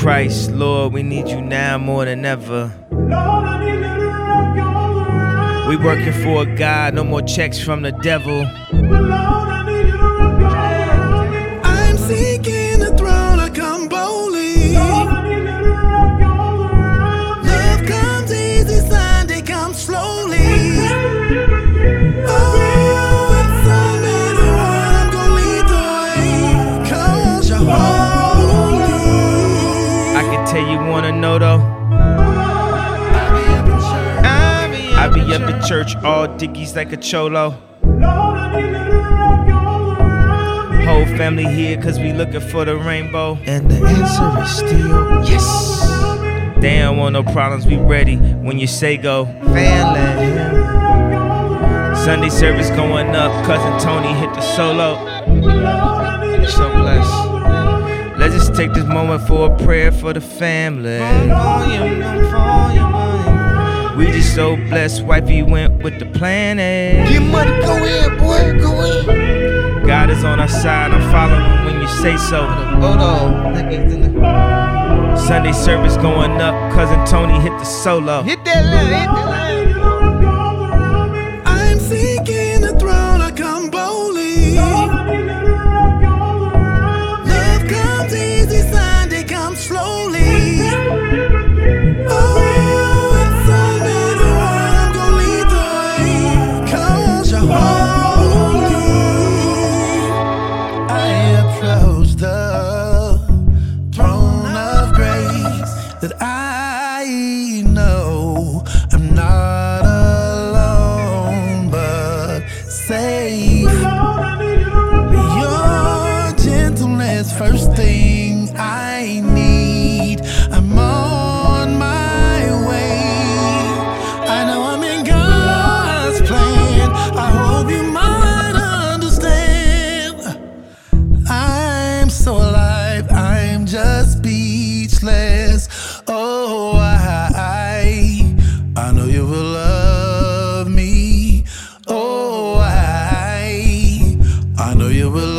Christ, Lord, we need you now more than ever. We working for a God, no more checks from the devil. I'm seeking the throne, I come boldly. Love comes easy, Sunday comes slowly. Oh, it's only the one I'm gonna lead the way, 'cause you're holy. I can tell you wanna know though. I be up at church, all dickies like a cholo. Whole family here cause we looking for the rainbow. And the answer is still yes. They don't want no problems, we ready when you say go. Family. Sunday service going up, cousin Tony hit the solo. So blessed. Let's just take this moment for a prayer for the family. We just so blessed, wifey went with the planet. Get money, go in, boy, go in. God is on our side, I'm following when you say so. Sunday service going up, cousin Tony hit the solo. Hit that line, I'm seeking the throne, I come boldly. Love comes easy, Sunday comes slowly. Oh, it's only the one I'm gonna lead the way, 'cause you're holy. I approach the throne of grace that I know I'm not alone but safe. Your gentleness, first thing I need. I'm on my way. I know I'm in God's plan. I hope you might understand. I'm so alive, I'm just speechless. Oh, I know you will love me. Oh, I know you will